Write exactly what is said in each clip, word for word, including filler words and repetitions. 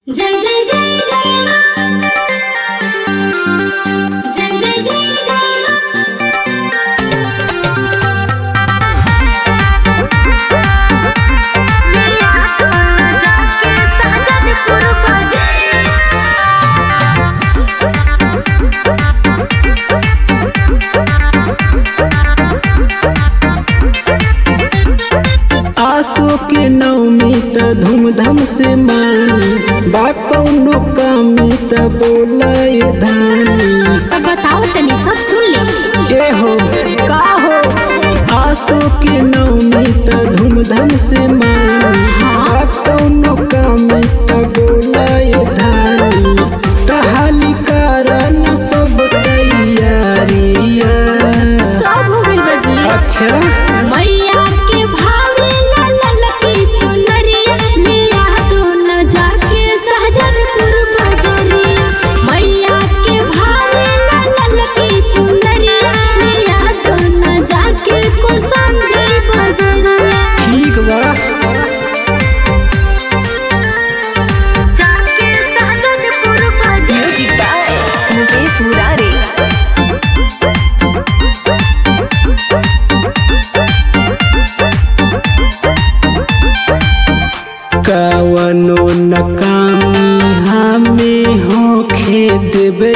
जय जय जय जय मां, जय जय जय जय मां। मेरा सोना जाके शाहजहानपुर बाजे। आसो के नवमी त धूमधाम से मानी बा कौनो कामी त बोलाए धानी। तो बताओ तनी सब सुन ले। ए हो का हो? आसो के नवमी त धूमधाम से मानी बा कौनो कामी त बोलाए धानी। टहाली कारण सब तैयारिया सब हो गइल बजी। अच्छा मैया के भावे लाल की चुनरिया मेरा तो न जाके शाहजहानपुर बाजरिया। मैया के भावे लाल की चुनरिया मेरा तो न जाके कोसंबी बाजरिया। ठीक बा। जाके शाहजहानपुर बाजरिया। Music by Mukesh Murari. कवनो नकामी हमें होखे देबे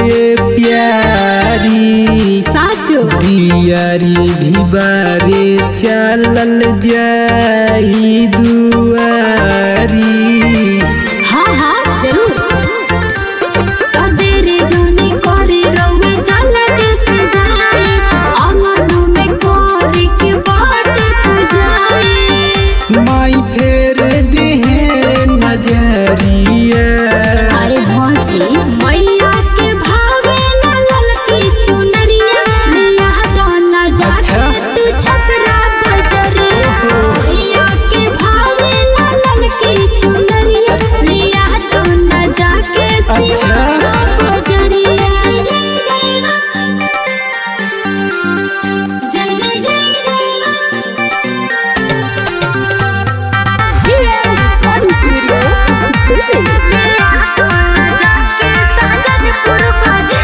प्यारी। साचो दियारी भी बारे चलल जाई दुआरी। हाँ हाँ जरूर। तो देरी जोनी कोरी रोवे जल के सजाई आंगनों में कोरी के बाटे पुजाई। माई फेर दिहे नजरिया। अरे भौजी मैया के भावे लाल की चुनरिया लिया दोना जाके तू छपरा बजरिया। मैया के भावे लाल की चुनरिया लिया दोना जाके सिया बजरिया। जय जय मां, जय जय जय जय मां। Recording studio Delhi. मेरा सोना जाके शाहजहानपुर बाजे।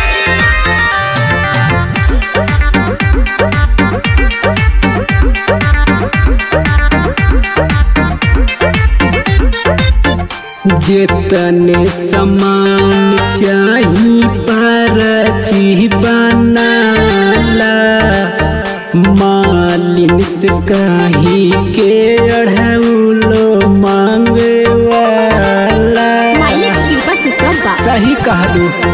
जेतने समान चाही परची बनाला। मालिन से काही के अढ़ौलो मांगे वाला। मालिक की कृपा से सब बा। सही कहलू।